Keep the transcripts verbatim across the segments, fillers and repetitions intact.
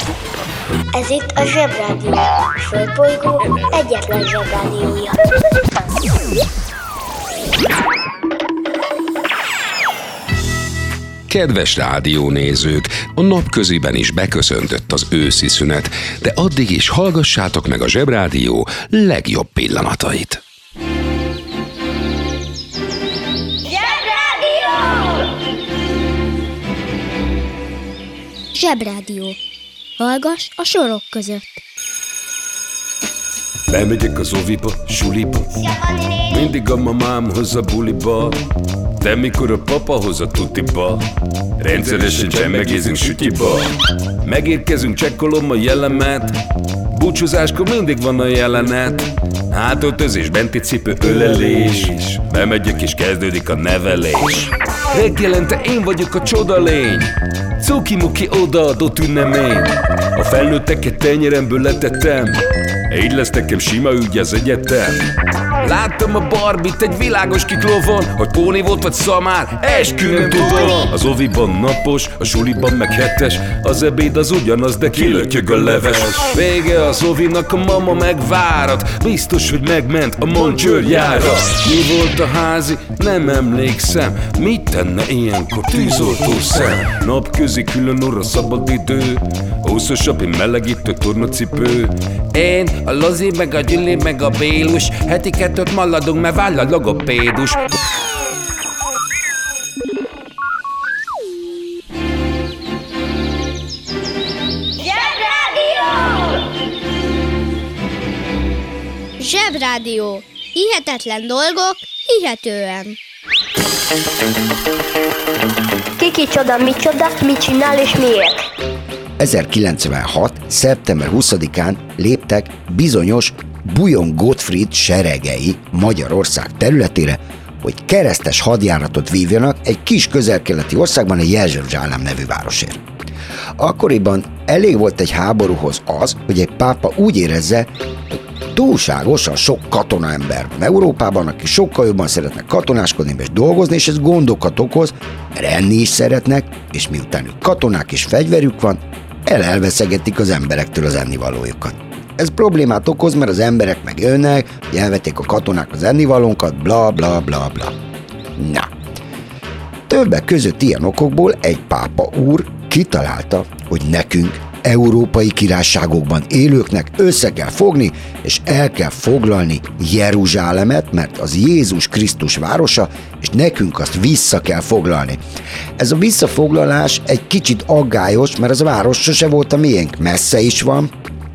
Ez itt a Zsebrádió, a Földbolygó egyetlen Zsebrádiója. Kedves rádiónézők, a napköziben is beköszöntött az őszi szünet, de addig is hallgassátok meg a Zsebrádió legjobb pillanatait. Zsebrádió! Zsebrádió. Hallgass a sorok között. Bemegyek az oviba, suliba, mindig a mamám hoz a buliba, de mikor a papa hoz a tutiba, rendszeresen csemmegézünk sütyiba. Megérkezünk, csekkolom a jellemet, búcsúzáskor mindig van a jelenet. Hátöltözés, benti cipő, ölelés, bemegyek és kezdődik a nevelés. Reggelente én vagyok a csoda lény, cuki-muki odaadott ünnemény. A felnőtteket tenyeremből letettem, így lesz nekem sima ügy az egyetem. Láttam a Barbit egy világos kiklovon, hogy póni volt vagy szamár, eskü nem tudom. Az oviban napos, a suliban meg hetes, az ebéd az ugyanaz, de kilötyög a leves. Vége az ovinak, a mama megvárat, biztos, hogy megment a Moncsőrjára. Mi volt a házi? Nem emlékszem, mit tenne ilyenkor tűzoltó szem? Napközi külön orra szabad idő, húszosabb, én melegítő tornacipő. Én, a Lozi, meg a Gyüli, meg a Bélus, heti kettőt maladunk, mert váll a logopédus. Zsebrádió! Zsebrádió. Hihetetlen dolgok, hihetően. Ki kicsoda, micsoda, mit csinál és miért? ezerkilencszázhetvenhat. szeptember huszadikán léptek bizonyos Bujon Gottfried seregei Magyarország területére, hogy keresztes hadjáratot vívjanak egy kis közel-keleti országban, a Jeruzsálem nevű városért. Akkoriban elég volt egy háborúhoz az, hogy egy pápa úgy érezze, hogy túlságosan sok katonaember van Európában, aki sokkal jobban szeretnek katonáskodni és dolgozni, és ez gondokat okoz, mert enni is szeretnek, és miután ők katonák és fegyverük van, el-elveszegetik az emberektől az ennivalójukat. Ez problémát okoz, mert az emberek meg jönnek, hogy elvették a katonák az ennivalónkat, bla bla bla bla. Na, többek között ilyen okokból egy pápa úr kitalálta, hogy nekünk, európai királyságokban élőknek össze kell fogni, és el kell foglalni Jeruzsálemet, mert az Jézus Krisztus városa, és nekünk azt vissza kell foglalni. Ez a visszafoglalás egy kicsit aggályos, mert az a város sose volt a miénk, messze is van,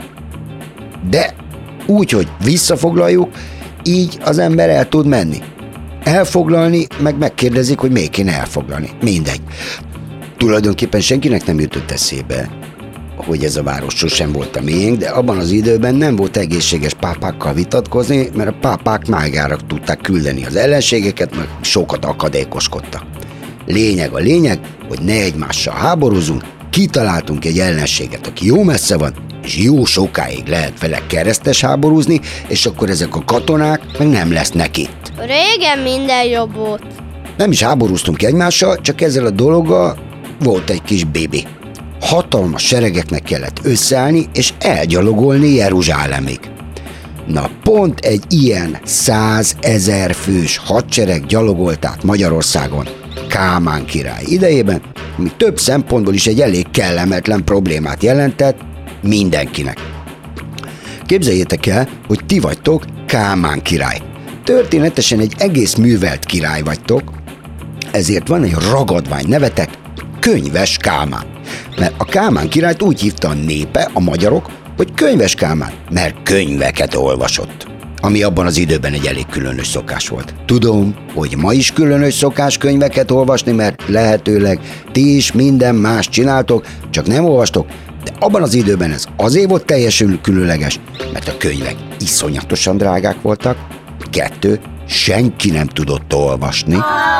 de úgy, hogy visszafoglaljuk, így az ember el tud menni. Elfoglalni, meg megkérdezik, hogy miért kéne elfoglalni. Mindegy. Tulajdonképpen senkinek nem jutott eszébe, hogy ez a város sosem volt a miénk, de abban az időben nem volt egészséges pápákkal vitatkozni, mert a pápák mágára tudták küldeni az ellenségeket, meg sokat akadékoskodtak. Lényeg a lényeg, hogy ne egymással háborúzunk, kitaláltunk egy ellenséget, aki jó messze van, és jó sokáig lehet vele keresztes háborúzni, és akkor ezek a katonák meg nem lesznek itt. Régen minden jobb volt. Nem is háborúztunk egymással, csak ezzel a dologgal volt egy kis bébi. Hatalmas seregeknek kellett összeállni, és elgyalogolni Jeruzsálemig. Na pont egy ilyen százezer fős hadsereg gyalogolt át Magyarországon Kálmán király idejében, ami több szempontból is egy elég kellemetlen problémát jelentett mindenkinek. Képzeljétek el, hogy ti vagytok Kálmán király. Történetesen egy egész művelt király vagytok, ezért van egy ragadvány nevetek, Könyves Kálmán. Mert a Kálmán királyt úgy hívta a népe, a magyarok, hogy Könyves Kálmán, mert könyveket olvasott. Ami abban az időben egy elég különös szokás volt. Tudom, hogy ma is különös szokás könyveket olvasni, mert lehetőleg ti is minden más csináltok, csak nem olvastok, de abban az időben ez azért volt teljesen különleges, mert a könyvek iszonyatosan drágák voltak, kettő, senki nem tudott olvasni,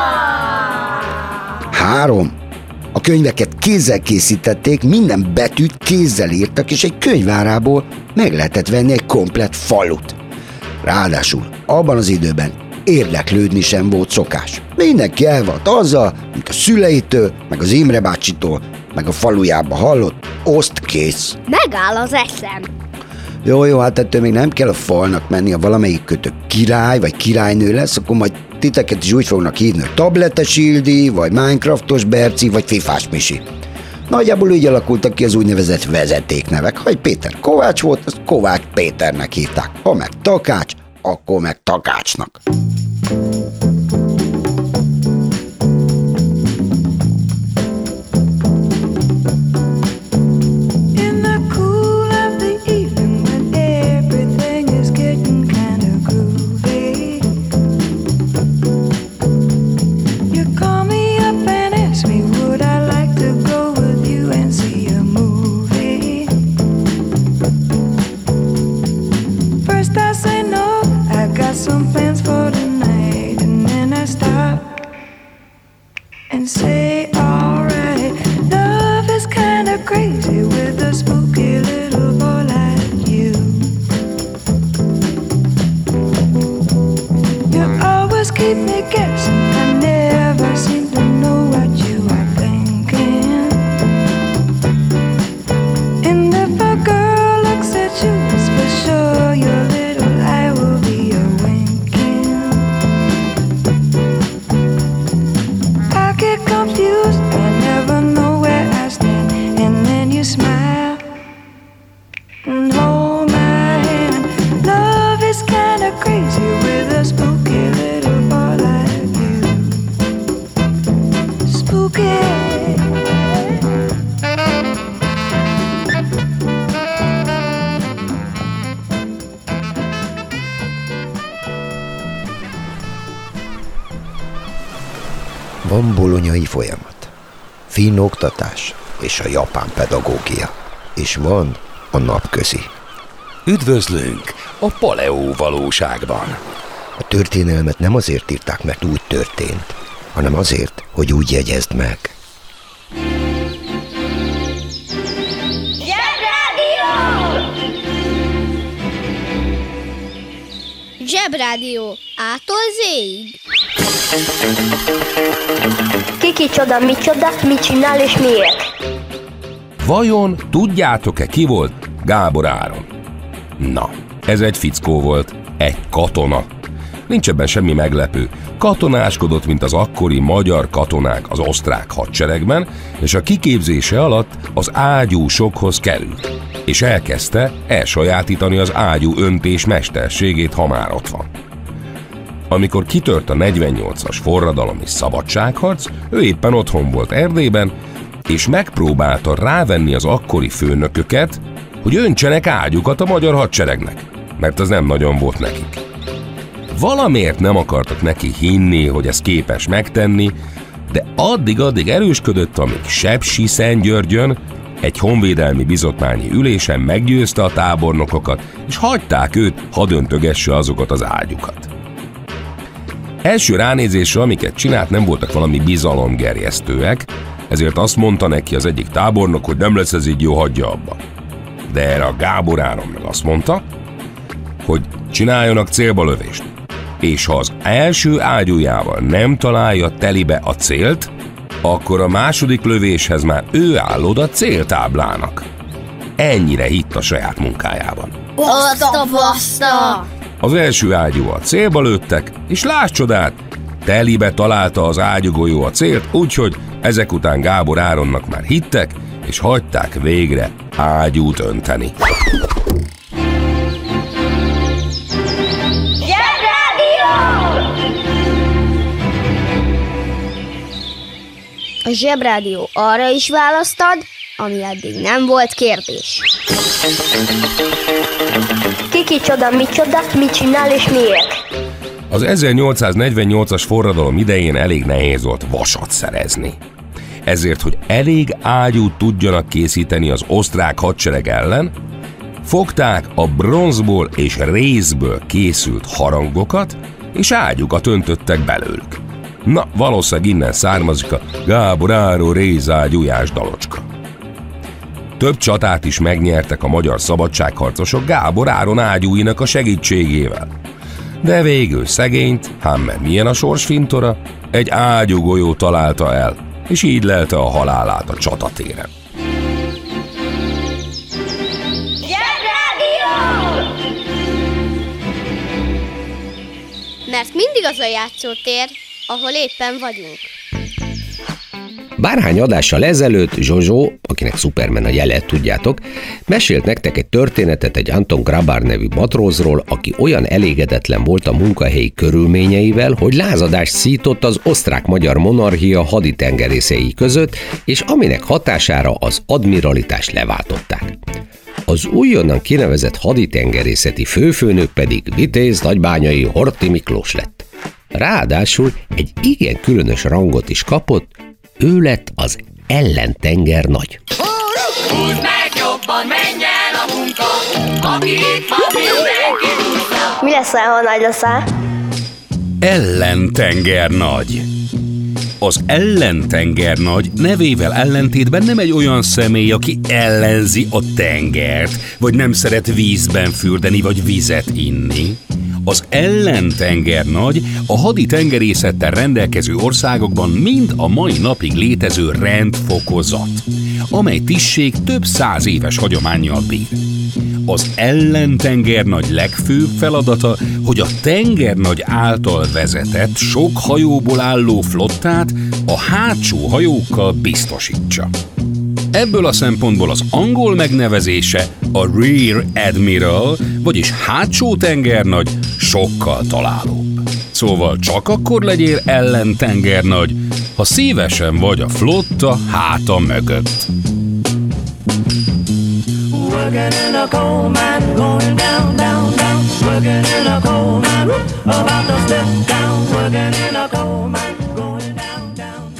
három, a könyveket kézzel készítették, minden betűt kézzel írtak, és egy könyvárából meg lehetett venni egy komplett falut. Ráadásul abban az időben érdeklődni sem volt szokás. Mindenki el volt azzal, mint a szüleitől, meg az Imre bácsitól, meg a falujába hallott, oszt kész. Megáll az eszem. Jó, jó, hát ettől még nem kell a falnak menni, ha valamelyik kötök király vagy királynő lesz, akkor majd titeket is úgy fognak hívni, hogy tabletes Ildi, vagy Minecraftos Berci, vagy Fifás Misi. Nagyjából így alakultak ki az úgynevezett vezetéknevek. Ha egy Péter Kovács volt, azt Kovács Péternek hívták. Ha meg Takács, akkor meg Takácsnak. Van bolonyai folyamat, finn oktatás és a japán pedagógia, és van a napközi. Üdvözlünk a paleó valóságban. A történelmet nem azért írták, mert úgy történt, hanem azért, hogy úgy jegyezd meg. Zsebrádió! Zsebrádió A-tól Z-ig. Ki kicsoda, micsoda, mit csinál és miért? Vajon tudjátok-e, ki volt Gábor Áron? Na, ez egy fickó volt, egy katona. Nincs ebben semmi meglepő. Katonáskodott, mint az akkori magyar katonák az osztrák hadseregben, és a kiképzése alatt az ágyúsokhoz került, és elkezdte elsajátítani az ágyú öntés mesterségét, ha már ott van. Amikor kitört a negyvennyolcas forradalom és szabadságharc, ő éppen otthon volt Erdélyben, és megpróbálta rávenni az akkori főnököket, hogy öntsenek ágyukat a magyar hadseregnek, mert az nem nagyon volt nekik. Valamiért nem akartak neki hinni, hogy ez képes megtenni, de addig-addig erősködött, amíg Sepsiszentgyörgyön egy honvédelmi bizottmányi ülésen meggyőzte a tábornokokat, és hagyták őt, hadd öntögesse azokat az ágyukat. Első ránézésre, amiket csinált, nem voltak valami bizalomgerjesztőek, ezért azt mondta neki az egyik tábornok, hogy nem lesz ez így jó, hagyja abba. De erre a Gábor Áron meg azt mondta, hogy csináljanak célba lövést, és ha az első ágyújával nem találja telibe a célt, akkor a második lövéshez már ő áll oda céltáblának. Ennyire hitt a saját munkájában. Baszta, baszta! Az első ágyúval célba lőttek, és lásd csodát, telibe találta az ágyúgolyó a célt, úgyhogy ezek után Gábor Áronnak már hittek, és hagyták végre ágyút önteni. A Zsebrádió arra is választad, ami eddig nem volt kérdés. Ki kicsoda, micsoda, mit csinál és miért? Az ezernyolcszáznegyvennyolcas forradalom idején elég nehéz volt vasat szerezni. Ezért, hogy elég ágyút tudjanak készíteni az osztrák hadsereg ellen, fogták a bronzból és rézből készült harangokat, és ágyukat öntöttek belőlük. Na, valószínűleg innen származik a Gábor Áron rézágyújás dalocska. Több csatát is megnyertek a magyar szabadságharcosok Gábor Áron ágyúinak a segítségével. De végül szegényt, hát mert milyen a sorsfintora, egy ágyúgolyó találta el, és így lelte a halálát a csatatéren. Mert mindig az a játszótér, ahol éppen vagyunk. Bárhány adással ezelőtt Zsozsó, akinek Superman a jele, tudjátok, mesélt nektek egy történetet egy Anton Grabár nevű matrózról, aki olyan elégedetlen volt a munkahelyi körülményeivel, hogy lázadást szított az osztrák-magyar monarchia haditengerészei között, és aminek hatására az admiralitást leváltották. Az újonnan kinevezett haditengerészeti főfőnök pedig vitéz nagybányai Horthy Miklós lett. Ráadásul egy igen különös rangot is kapott, ő lett az ellentengernagy. Húzd meg jobban, menj el a munka, aki itt van, mindenki húzza. Mi leszel, ha nagy leszel? Ellentengernagy. Az ellentengernagy nevével ellentétben nem egy olyan személy, aki ellenzi a tengert, vagy nem szeret vízben fürdeni, vagy vizet inni. Az ellentengernagy a haditengerészettel rendelkező országokban mind a mai napig létező rendfokozat, amely tisztség több száz éves hagyománnyal bír. Az ellentengernagy legfőbb feladata, hogy a tengernagy által vezetett, sok hajóból álló flottát a hátsó hajókkal biztosítsa. Ebből a szempontból az angol megnevezése, a Rear Admiral, vagyis hátsó tengernagy sokkal találóbb. Szóval csak akkor legyél ellentengernagy, ha szívesen vagy a flotta háta mögött. Working in a coal mine, going down, down, down. Working in a coal mine, whoop, about to step down. Working in a coal mine, going down, down,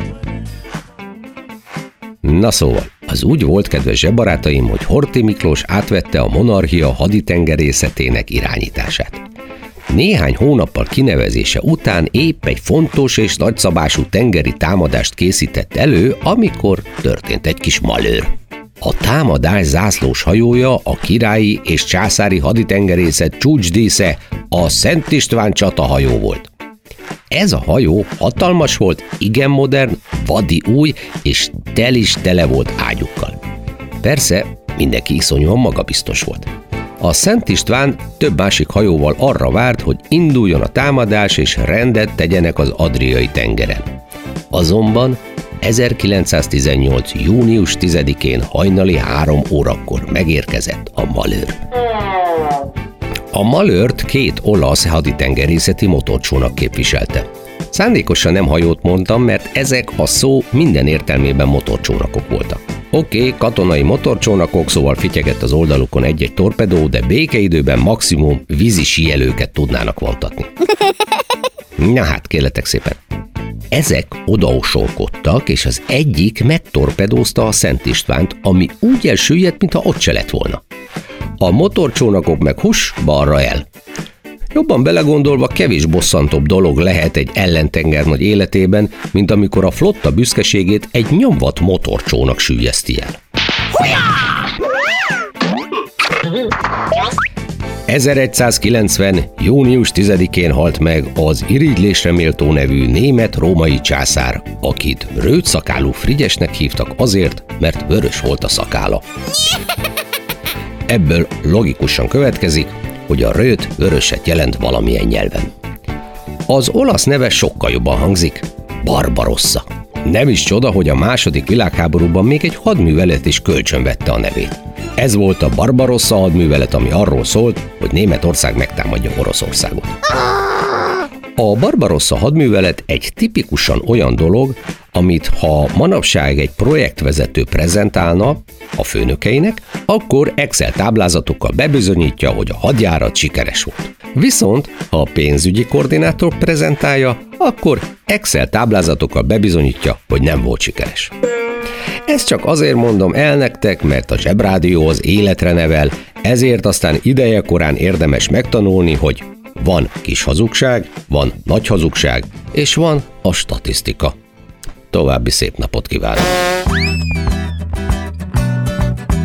down. Na szóval, az úgy volt, kedves zsebbarátaim, hogy Horthy Miklós átvette a monarchia haditengerészetének irányítását. Néhány hónappal kinevezése után épp egy fontos és nagyszabású tengeri támadást készített elő, amikor történt egy kis malőr. A támadás zászlós hajója a királyi és császári haditengerészet csúcsdísze, a Szent István csatahajó volt. Ez a hajó hatalmas volt, igen modern, vadi új, és tel is tele volt ágyukkal. Persze, mindenki iszonyúan magabiztos volt. A Szent István több másik hajóval arra várt, hogy induljon a támadás, és rendet tegyenek az Adriai tengeren. Azonban ezerkilencszáztizennyolc. június tizedikén hajnali három órakor megérkezett a malőr. A malőrt két olasz haditengerészeti motorcsónak képviselte. Szándékosan nem hajót mondtam, mert ezek a szó minden értelmében motorcsónakok voltak. Oké, okay, katonai motorcsónakok, szóval fityegett az oldalukon egy-egy torpedó, de békeidőben maximum vízi síelőket tudnának vontatni. Na hát, kérletek szépen. Ezek odaosonkodtak, és az egyik megtorpedózta a Szent Istvánt, ami úgy elsüllyedt, mintha ott se lett volna. A motorcsónakok meg hus, balra el. Jobban belegondolva kevés bosszantóbb dolog lehet egy ellentengernagy életében, mint amikor a flotta büszkeségét egy nyomvat motorcsónak süllyeszti el. ezeregyszázkilencven. június tizedikén halt meg az irigylésre méltó nevű német-római császár, akit rövidszakálú Frigyesnek hívtak azért, mert vörös volt a szakála. Ebből logikusan következik, hogy a rövid vöröset jelent valamilyen nyelven. Az olasz neve sokkal jobban hangzik, Barbarossa. Nem is csoda, hogy a második világháborúban még egy hadművelet is kölcsönvette a nevét. Ez volt a Barbarossa hadművelet, ami arról szólt, hogy Németország megtámadja Oroszországot. A Barbarossa hadművelet egy tipikusan olyan dolog, amit ha manapság egy projektvezető prezentálna a főnökeinek, akkor Excel táblázatokkal bebizonyítja, hogy a hadjárat sikeres volt. Viszont ha a pénzügyi koordinátor prezentálja, akkor Excel táblázatokkal bebizonyítja, hogy nem volt sikeres. Ezt csak azért mondom el nektek, mert a Zsebrádió az életre nevel, ezért aztán ideje korán érdemes megtanulni, hogy van kis hazugság, van nagy hazugság, és van a statisztika. További szép napot kívánok!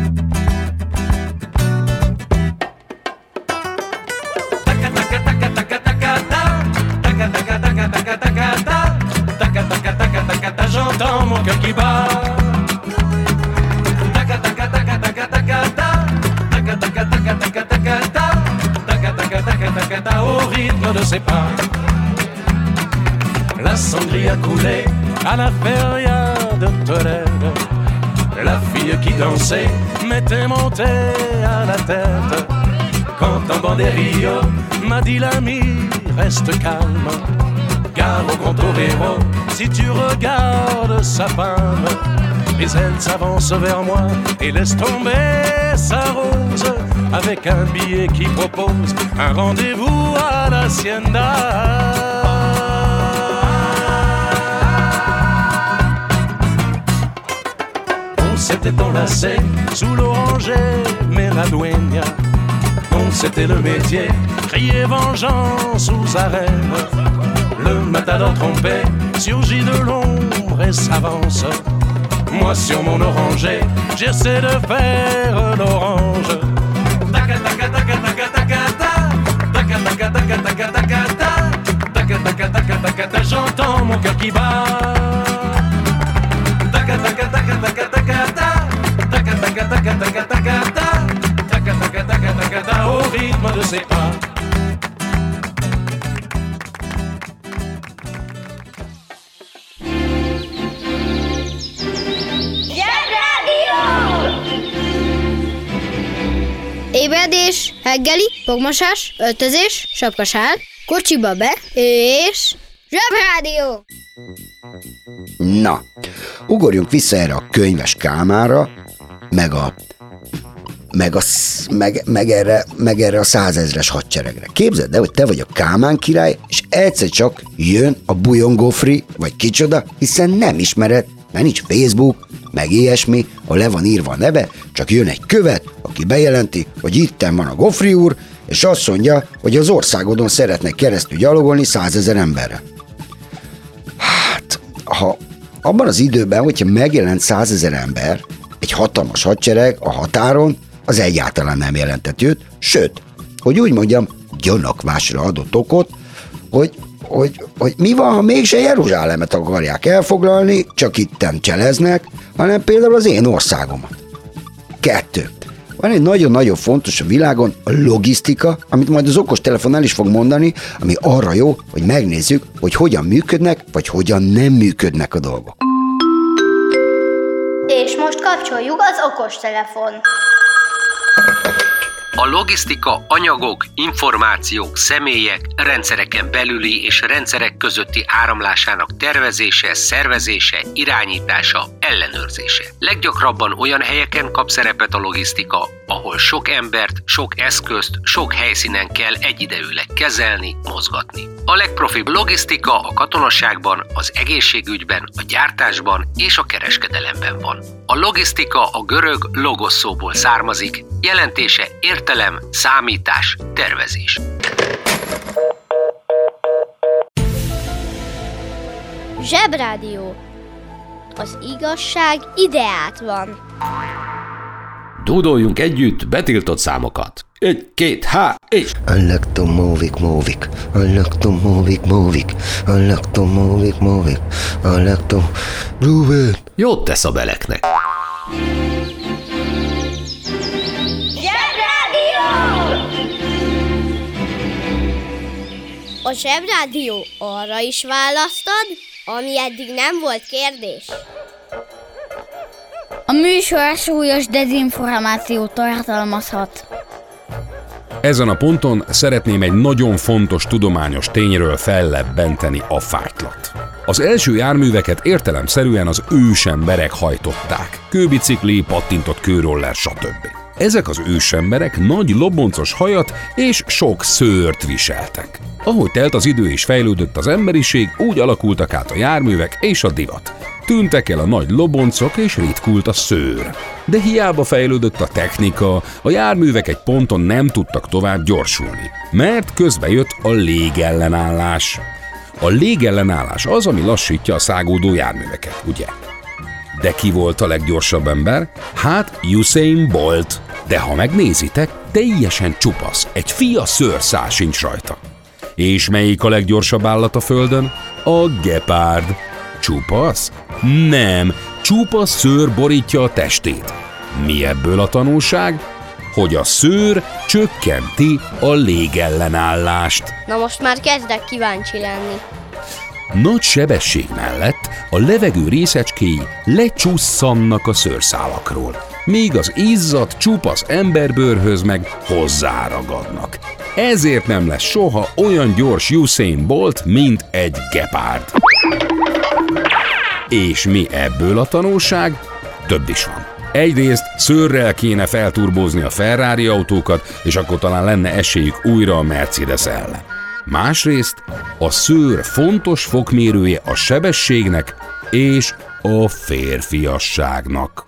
Taka taka taka taka de ses pas. La sangria coulait à la feria de Toledo. La fille qui dansait m'était montée à la tête. Quand un banderillo m'a dit l'ami, reste calme. Gare au grand torero, si tu regardes sa femme. Mais elle s'avance vers moi et laisse tomber sa rose avec un billet qui propose un rendez-vous à l'hacienda. On s'était enlacé sous l'oranger Meradueña. On c'était le métier, crier vengeance aux arènes. Le matador trompé surgit de l'ombre et s'avance. Moi sur mon oranger, j'essaie de faire l'orange. Taca taca taca taca taca taca taca taca taca taca taca taca taca taca taca, j'entends mon cœur qui bat. Taca taca taca taca taca taca taca taca taca taca taca taca taca taca taca au rythme de ses pas. Ébredés, reggeli, fogmosás, öltözés, sapkasál, kocsiba be, és Zsebrádió! Na, ugorjunk vissza erre a könyves Kálmánra, meg a meg, a, meg, meg, erre, meg erre a százezres hadseregre. Képzeld el, hogy te vagy a Kálmán király, és egyszer csak jön a Bujongófri, vagy kicsoda, hiszen nem ismered, mert nincs Facebook, meg ilyesmi, ahol le van írva a neve, csak jön egy követ, aki bejelenti, hogy itten van a Gofri úr, és azt mondja, hogy az országodon szeretnek keresztül gyalogolni százezer emberre. Hát, ha abban az időben, hogyha megjelent százezer ember, egy hatalmas hadsereg a határon, az egyáltalán nem jelentett őt, sőt, hogy úgy mondjam, gyanakvásra adott okot, hogy, hogy, hogy mi van, ha mégse Jeruzsálemet akarják elfoglalni, csak itten cseleznek, hanem például az én országomat. Kettő. Van egy nagyon-nagyon fontos a világon, a logisztika, amit majd az okostelefon el is fog mondani, ami arra jó, hogy megnézzük, hogy hogyan működnek, vagy hogyan nem működnek a dolgok. És most kapcsoljuk az okostelefon. A logisztika anyagok, információk, személyek, rendszereken belüli és rendszerek közötti áramlásának tervezése, szervezése, irányítása, ellenőrzése. Leggyakrabban olyan helyeken kap szerepet a logisztika, ahol sok embert, sok eszközt, sok helyszínen kell egyidejűleg kezelni, mozgatni. A legprofibb logisztika a katonaságban, az egészségügyben, a gyártásban és a kereskedelemben van. A logisztika a görög logos szóból származik, jelentése értelem, számítás, tervezés. Zsebrádió. Az igazság ideát van. Dúdoljunk együtt betiltott számokat. Egy, két, há, és... I like to move it, move it. I like to move it, move it. I like to move it, move it. I like to move it. Jót tesz a beleknek. A Zsebrádió arra is választad, ami eddig nem volt kérdés. A műsor súlyos dezinformációt tartalmazhat. Ezen a ponton szeretném egy nagyon fontos tudományos tényről fellebbenteni a fájtlat. Az első járműveket értelemszerűen az ősemberek hajtották. Kőbicikli, pattintott kőroller, stb. Ezek az ősemberek nagy loboncos hajat és sok szőrt viseltek. Ahogy telt az idő és fejlődött az emberiség, úgy alakultak át a járművek és a divat. Tűntek el a nagy loboncok és ritkult a szőr. De hiába fejlődött a technika, a járművek egy ponton nem tudtak tovább gyorsulni, mert közbe jött a légellenállás. A légellenállás az, ami lassítja a szágódó járműveket, ugye? De ki volt a leggyorsabb ember? Hát Usain Bolt. De ha megnézitek, teljesen csupasz, egy fia szőrszál sincs rajta. És melyik a leggyorsabb állat a földön? A gepárd. Csupasz? Nem, csupasz szőr borítja a testét. Mi ebből a tanulság? hogy a szőr csökkenti a légellenállást. Na most már kezdek kíváncsi lenni. Nagy sebesség mellett a levegő részecskéi lecsusszannak a szőrszálakról, míg az izzadt csupasz emberbőrhöz meg hozzáragadnak. Ezért nem lesz soha olyan gyors Usain Bolt, mint egy gepárd. És mi ebből a tanulság? Több is van. Egyrészt szőrrel kéne felturbózni a Ferrari autókat, és akkor talán lenne esélyük újra a Mercedes ellen. Másrészt a szőr fontos fokmérője a sebességnek és a férfiasságnak.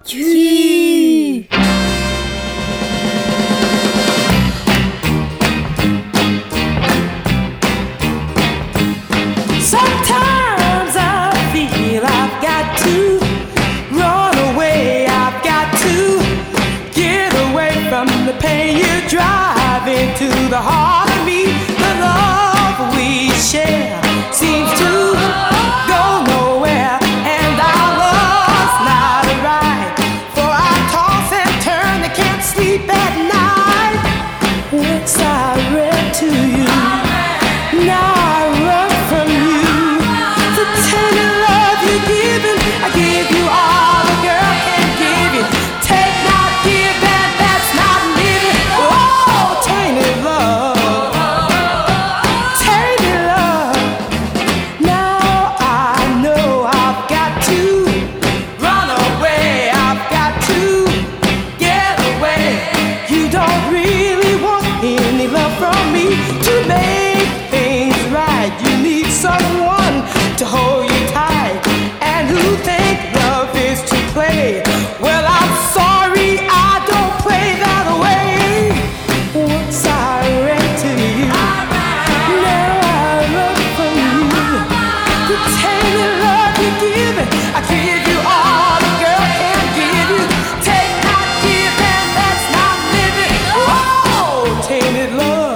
Sometimes I feel I've got to run away, I've got to get away from the pain you drive into the heart of me. The love we share seems to go nowhere, and our love's not right. For I toss and turn, I can't sleep at night. Once I read to you, now I run from you. The tender love you're giving, I give you all a girl can give you. Take, not give, and that's not living. Oh, tainted love, tainted love. Now I know I've got to run away, I've got to get away. You don't really want any love from me to make things right. You need someone to hold you tight, and who think love is to play. Well, I'm sorry, I don't play that way. Once I read to you, now I run from you. The tainted love you give, I give you all a girl can give you. Take, not give, and that's not living. Oh, tainted love,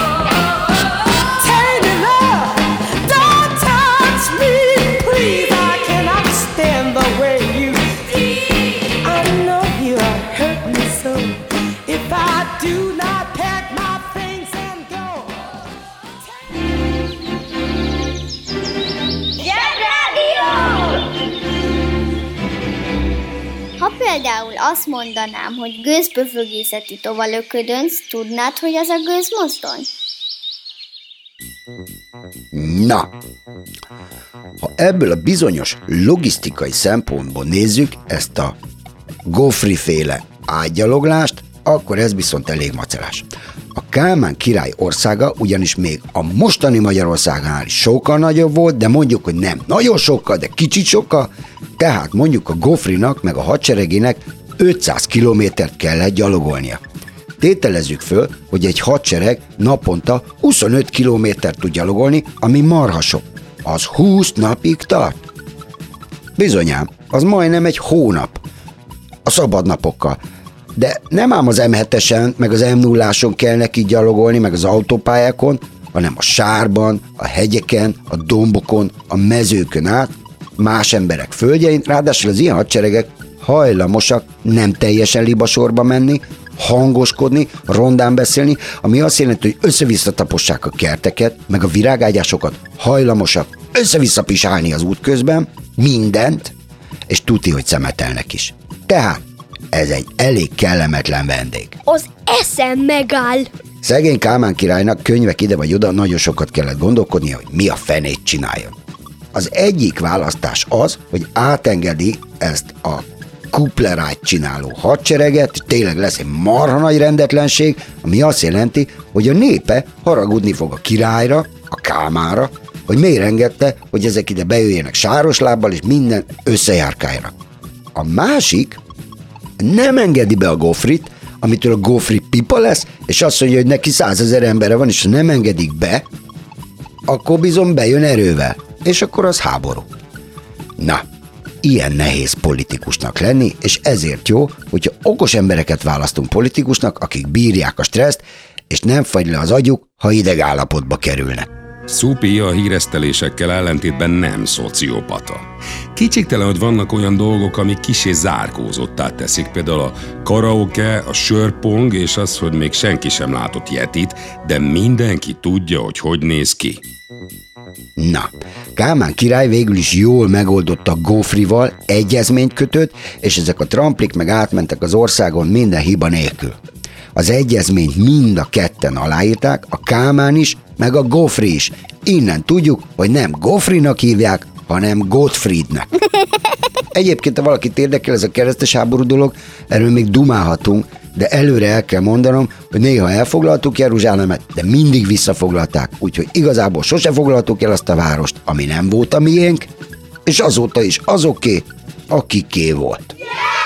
tainted love. Don't touch me, please. I cannot stand the way you. I know you are hurt me so. If I do not pack my things and go. Ha például azt mondanám, hogy gőzpöfögészeti tovalöködönc, tudnád, hogy az a gőzmozdony? Na, ha ebből a bizonyos logisztikai szempontból nézzük ezt a Gofri-féle ágyaloglást, akkor ez viszont elég macerás. A Kálmán király országa ugyanis még a mostani Magyarországnál is sokkal nagyobb volt, de mondjuk, hogy nem nagyon sokkal, de kicsit sokkal, tehát mondjuk a Gofrinak meg a hadseregének ötszáz kilométert kellett gyalogolnia. Tételezzük föl, hogy egy hadsereg naponta huszonöt kilométert tud gyalogolni, ami marha sok. Az húsz napig tart? Bizonyám, az majdnem egy hónap. A szabadnapokkal. De nem ám az em hetesen, meg az em nulláson kell neki gyalogolni, meg az autópályákon, hanem a sárban, a hegyeken, a dombokon, a mezőkön át, más emberek földjein, ráadásul az ilyen hadseregek hajlamosak nem teljesen libasorba menni, hangoskodni, rondán beszélni, ami azt jelenti, hogy össze-vissza tapossák a kerteket, meg a virágágyásokat, hajlamosak össze-vissza pisálni az út közben, mindent, és tuti, hogy szemetelnek is. Tehát ez egy elég kellemetlen vendég. Az eszem megáll. Szegény Kálmán királynak könyvek ide vagy oda nagyon sokat kellett gondolkodnia, hogy mi a fenét csináljon. Az egyik választás az, hogy átengedi ezt a kuplerájt csináló hadsereget, tényleg lesz egy marha nagy rendetlenség, ami azt jelenti, hogy a népe haragudni fog a királyra, a Kálmánra, hogy miért engedte, hogy ezek ide bejöjjenek sáros lábbal, és minden összejárkáljanak. A másik nem engedi be a Gofrit, amitől a Gofri pipa lesz, és azt mondja, hogy neki százezer embere van, és ha nem engedik be, akkor bizony bejön erővel, és akkor az háború. Na, ilyen nehéz politikusnak lenni, és ezért jó, hogyha okos embereket választunk politikusnak, akik bírják a stresszt, és nem fagy le az agyuk, ha ideg állapotba kerülnek. Szupi a híresztelésekkel ellentétben nem szociopata. Kétségtelen, hogy vannak olyan dolgok, amik kissé zárkózottá teszik, például a karaoke, a sörpong és az, hogy még senki sem látott Yetit, de mindenki tudja, hogy hogy néz ki. Na, Kálmán király végül is jól megoldotta Gófrival, egyezményt kötött, és ezek a tramplik meg átmentek az országon minden hiba nélkül. Az egyezményt mind a ketten aláírták, a Kálmán is, meg a Gófri is. Innen tudjuk, hogy nem Gófrinak hívják, hanem Gottfriednek. Egyébként, ha valakit érdekel ez a keresztes háború dolog, erről még dumálhatunk, de előre el kell mondanom, hogy néha elfoglaltuk Jeruzsálemet, de mindig visszafoglalták, úgyhogy igazából sose foglaltuk el azt a várost, ami nem volt a miénk, és azóta is azoké, akiké volt.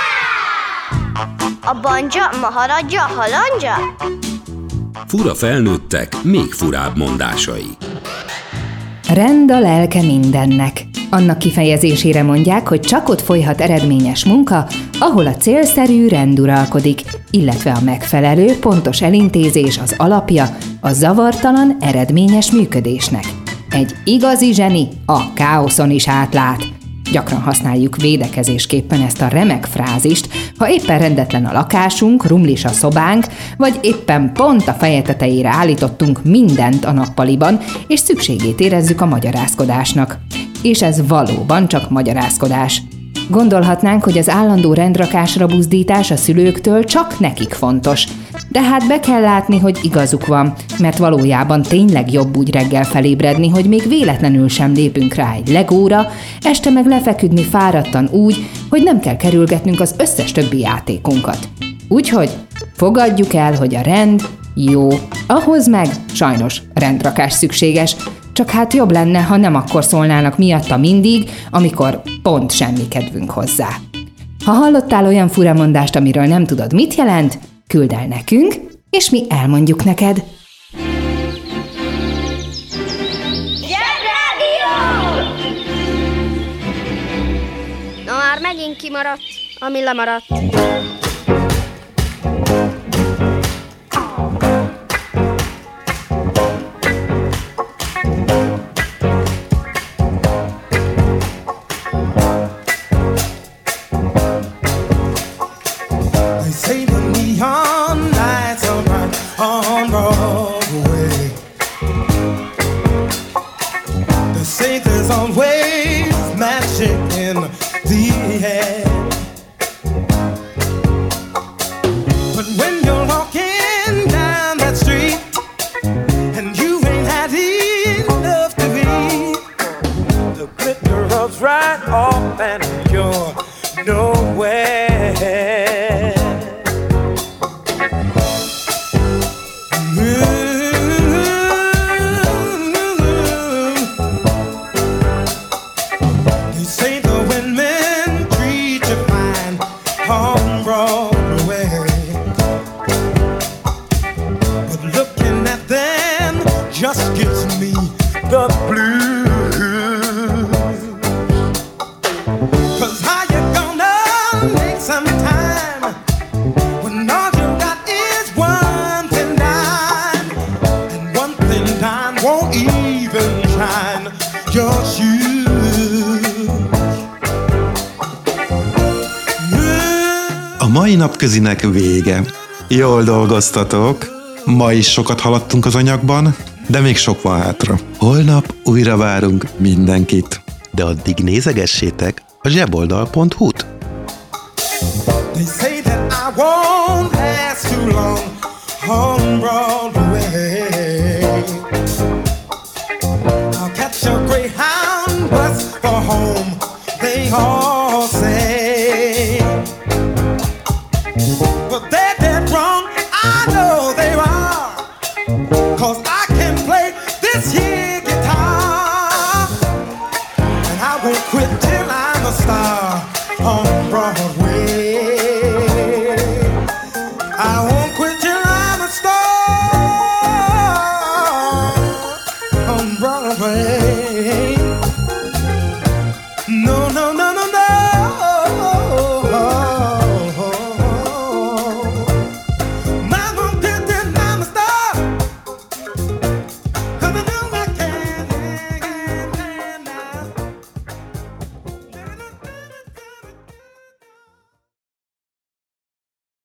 A banja, maharadja, halandja? Fura felnőttek, még furább mondásai. Rend a lelke mindennek. Annak kifejezésére mondják, hogy csak ott folyhat eredményes munka, ahol a célszerű rend uralkodik, illetve a megfelelő, pontos elintézés az alapja a zavartalan, eredményes működésnek. Egy igazi zseni a káoszon is átlát. Gyakran használjuk védekezésképpen ezt a remek frázist, ha éppen rendetlen a lakásunk, rumlis a szobánk, vagy éppen pont a feje tetejére állítottunk mindent a nappaliban, és szükségét érezzük a magyarázkodásnak. És ez valóban csak magyarázkodás. Gondolhatnánk, hogy az állandó rendrakásra buzdítás a szülőktől csak nekik fontos. De hát be kell látni, hogy igazuk van, mert valójában tényleg jobb úgy reggel felébredni, hogy még véletlenül sem lépünk rá egy legóra, este meg lefeküdni fáradtan úgy, hogy nem kell kerülgetnünk az összes többi játékunkat. Úgyhogy fogadjuk el, hogy a rend jó, ahhoz meg sajnos rendrakás szükséges, csak hát jobb lenne, ha nem akkor szólnának miatta mindig, amikor pont semmi kedvünk hozzá. Ha hallottál olyan furamondást, amiről nem tudod, mit jelent, küld el nekünk, és mi elmondjuk neked. Zsebrádió! Na már megint kimaradt, ami lemaradt. A mai napközinek vége. Jól dolgoztatok. Ma is sokat haladtunk az anyagban, de még sok van hátra. Holnap újra várunk mindenkit. De addig nézegessétek a zseboldal pont hu-t. They say that I won't last too long on Broadway. I'll catch a Greyhound bus for home. They all